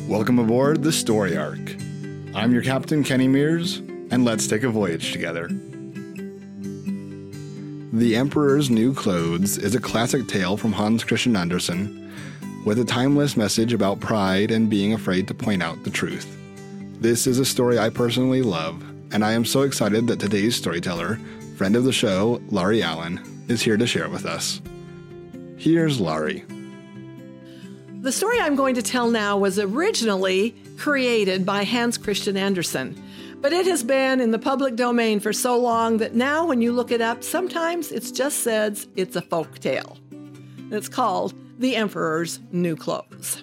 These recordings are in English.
Welcome aboard the Story Arc. I'm your captain, Kenny Mears, and let's take a voyage together. The Emperor's New Clothes is a classic tale from Hans Christian Andersen, with a timeless message about pride and being afraid to point out the truth. This is a story I personally love, and I am so excited that today's storyteller, friend of the show, Laurie Allen, is here to share with us. Here's Laurie. The story I'm going to tell now was originally created by Hans Christian Andersen, but it has been in the public domain for so long that now when you look it up, sometimes it just says it's a folk tale. It's called The Emperor's New Clothes.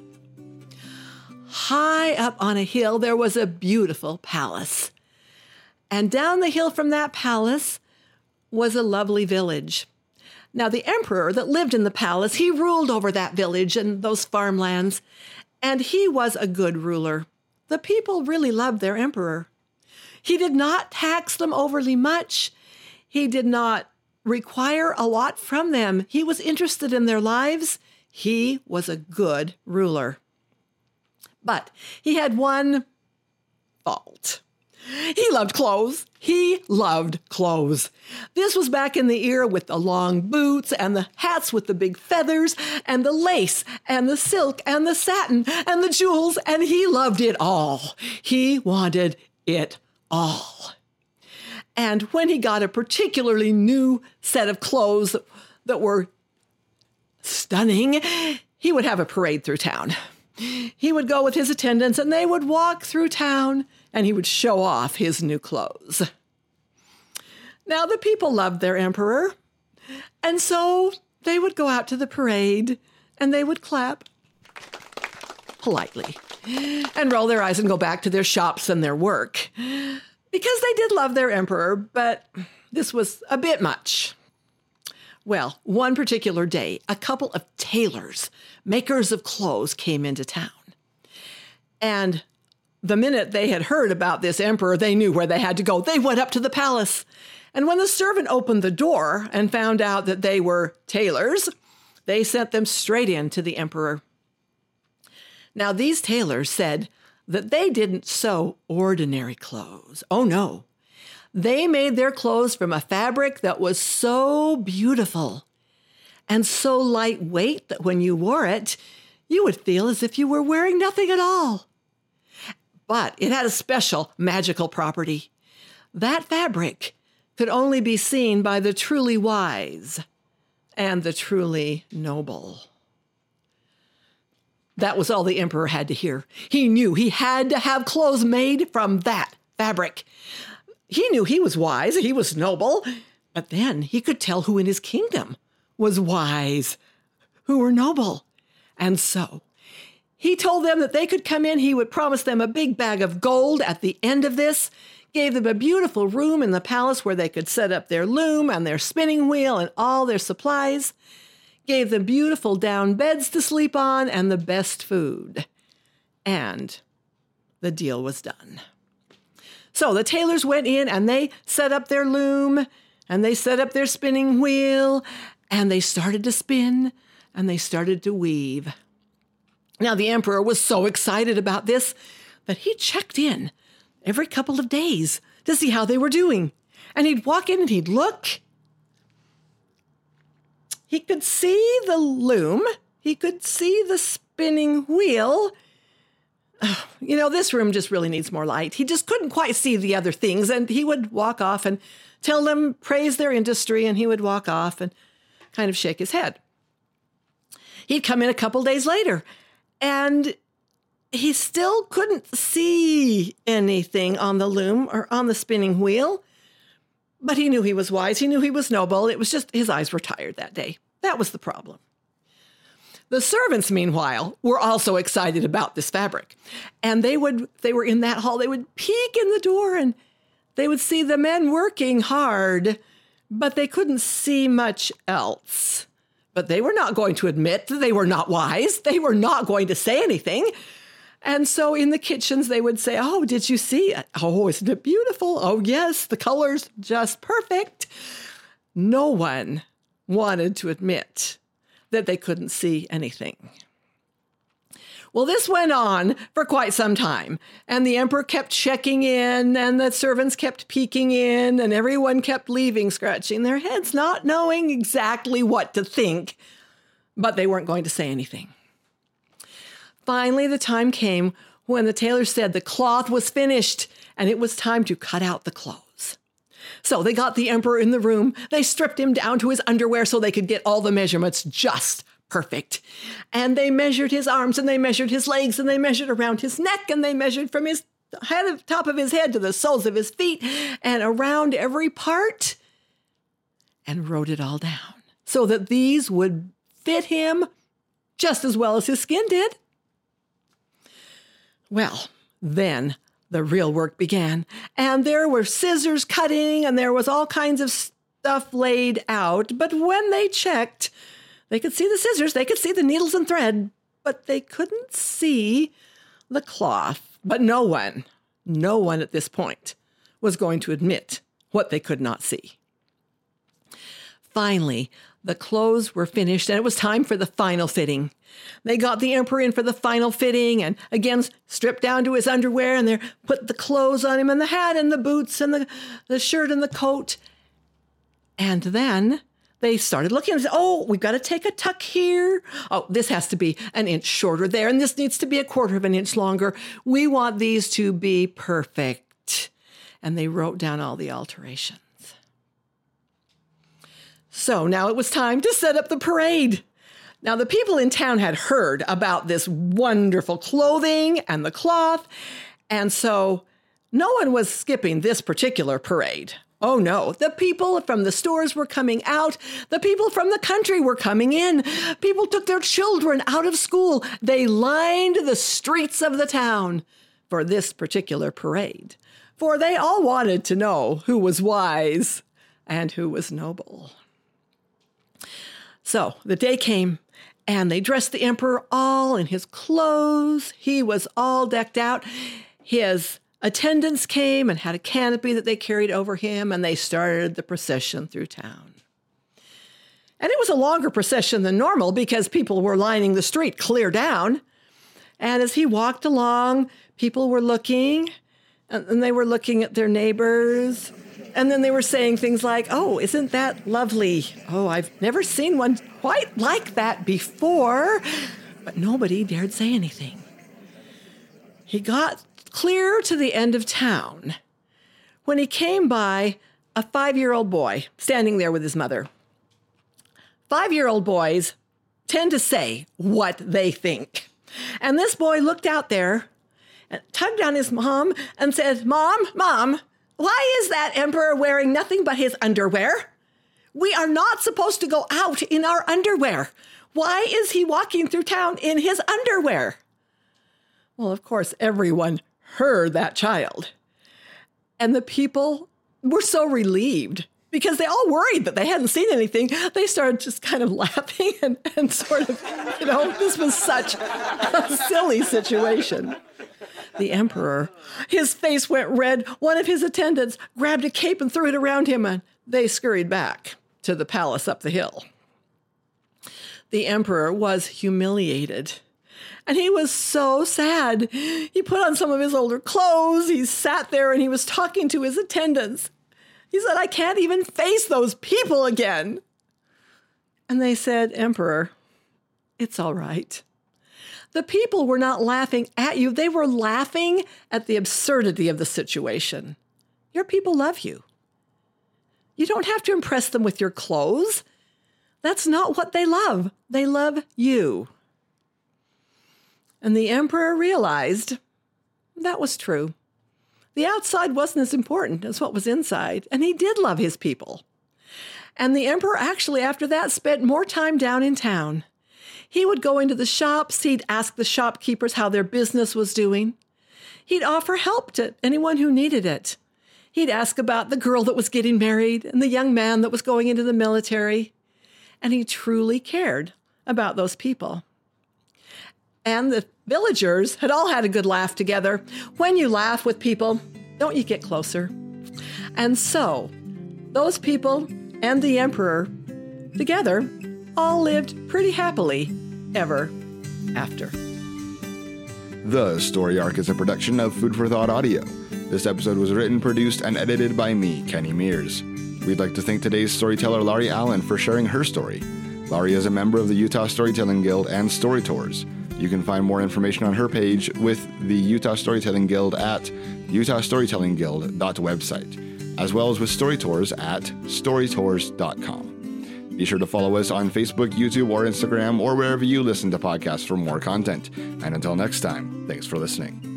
High up on a hill, there was a beautiful palace. And down the hill from that palace was a lovely village. Now, the emperor that lived in the palace, he ruled over that village and those farmlands, and he was a good ruler. The people really loved their emperor. He did not tax them overly much. He did not require a lot from them. He was interested in their lives. He was a good ruler. But he had one fault. He loved clothes. He loved clothes. This was back in the era with the long boots and the hats with the big feathers and the lace and the silk and the satin and the jewels, and he loved it all. He wanted it all. And when he got a particularly new set of clothes that were stunning, he would have a parade through town. He would go with his attendants and they would walk through town and he would show off his new clothes. Now, the people loved their emperor, and so they would go out to the parade and they would clap politely and roll their eyes and go back to their shops and their work because they did love their emperor, but this was a bit much. Well, one particular day, a couple of tailors, makers of clothes, came into town. And the minute they had heard about this emperor, they knew where they had to go. They went up to the palace. And when the servant opened the door and found out that they were tailors, they sent them straight in to the emperor. Now, these tailors said that they didn't sew ordinary clothes. Oh, no. They made their clothes from a fabric that was so beautiful and so lightweight that when you wore it, you would feel as if you were wearing nothing at all. But it had a special magical property. That fabric could only be seen by the truly wise and the truly noble. That was all the emperor had to hear. He knew he had to have clothes made from that fabric. He knew he was wise, he was noble, but then he could tell who in his kingdom was wise, who were noble. And so he told them that they could come in. He would promise them a big bag of gold at the end of this, gave them a beautiful room in the palace where they could set up their loom and their spinning wheel and all their supplies, gave them beautiful down beds to sleep on and the best food. And the deal was done. So the tailors went in and they set up their loom and they set up their spinning wheel and they started to spin and they started to weave. Now, the emperor was so excited about this that he checked in every couple of days to see how they were doing. And he'd walk in and he'd look. He could see the loom. He could see the spinning wheel. This room just really needs more light. He just couldn't quite see the other things. And he would walk off and tell them, praise their industry. And he would walk off and kind of shake his head. He'd come in a couple days later. And he still couldn't see anything on the loom or on the spinning wheel. But he knew he was wise. He knew he was noble. It was just his eyes were tired that day. That was the problem. The servants, meanwhile, were also excited about this fabric. And they were in that hall. They would peek in the door and they would see the men working hard, but they couldn't see much else. But they were not going to admit that they were not wise. They were not going to say anything. And so in the kitchens, they would say, oh, did you see it? Oh, isn't it beautiful? Oh, yes, the color's just perfect. No one wanted to admit that they couldn't see anything. Well, this went on for quite some time, and the emperor kept checking in, and the servants kept peeking in, and everyone kept leaving, scratching their heads, not knowing exactly what to think, but they weren't going to say anything. Finally, the time came when the tailor said the cloth was finished, and it was time to cut out the clothes. So they got the emperor in the room. They stripped him down to his underwear so they could get all the measurements just perfect. And they measured his arms, and they measured his legs, and they measured around his neck, and they measured from his head, top of his head to the soles of his feet, and around every part, and wrote it all down so that these would fit him just as well as his skin did. Well, then the real work began, and there were scissors cutting, and there was all kinds of stuff laid out. But when they checked, they could see the scissors, they could see the needles and thread, but they couldn't see the cloth. But no one at this point was going to admit what they could not see. Finally, the clothes were finished, and it was time for the final fitting. They got the emperor in for the final fitting, and again stripped down to his underwear, and they put the clothes on him, and the hat, and the boots, and the shirt, and the coat. And then they started looking and said, oh, we've got to take a tuck here. Oh, this has to be an inch shorter there, and this needs to be a quarter of an inch longer. We want these to be perfect. And they wrote down all the alterations. So now it was time to set up the parade. Now the people in town had heard about this wonderful clothing and the cloth, and so no one was skipping this particular parade. Oh no, the people from the stores were coming out. The people from the country were coming in. People took their children out of school. They lined the streets of the town for this particular parade, for they all wanted to know who was wise and who was noble. So the day came, and they dressed the emperor all in his clothes. He was all decked out. His attendants came and had a canopy that they carried over him, and they started the procession through town. And it was a longer procession than normal because people were lining the street clear down. And as he walked along, people were looking, and they were looking at their neighbors. And then they were saying things like, oh, isn't that lovely? Oh, I've never seen one quite like that before. But nobody dared say anything. He got clear to the end of town when he came by a 5-year-old boy standing there with his mother. 5-year-old boys tend to say what they think. And this boy looked out there and tugged on his mom and said, Mom, why is that emperor wearing nothing but his underwear? We are not supposed to go out in our underwear. Why is he walking through town in his underwear? Well, of course, everyone heard that child. And the people were so relieved because they all worried that they hadn't seen anything. They started just kind of laughing and sort of, this was such a silly situation. The emperor, his face went red. One of his attendants grabbed a cape and threw it around him, and they scurried back to the palace up the hill. The emperor was humiliated, and he was so sad. He put on some of his older clothes. He sat there, and he was talking to his attendants. He said, I can't even face those people again. And they said, Emperor, it's all right. The people were not laughing at you. They were laughing at the absurdity of the situation. Your people love you. You don't have to impress them with your clothes. That's not what they love. They love you. And the emperor realized that was true. The outside wasn't as important as what was inside, and he did love his people. And the emperor actually, after that, spent more time down in town. He would go into the shops. He'd ask the shopkeepers how their business was doing. He'd offer help to anyone who needed it. He'd ask about the girl that was getting married and the young man that was going into the military. And he truly cared about those people. And the villagers had all had a good laugh together. When you laugh with people, don't you get closer? And so, those people and the emperor together all lived pretty happily ever after. The Story Arc is a production of Food for Thought Audio. This episode was written, produced, and edited by me, Kenny Mears. We'd like to thank today's storyteller, Laurie Allen, for sharing her story. Laurie is a member of the Utah Storytelling Guild and Story Tours. You can find more information on her page with the Utah Storytelling Guild at utahstorytellingguild.website, as well as with Story Tours at storytours.com. Be sure to follow us on Facebook, YouTube, or Instagram, or wherever you listen to podcasts for more content. And until next time, thanks for listening.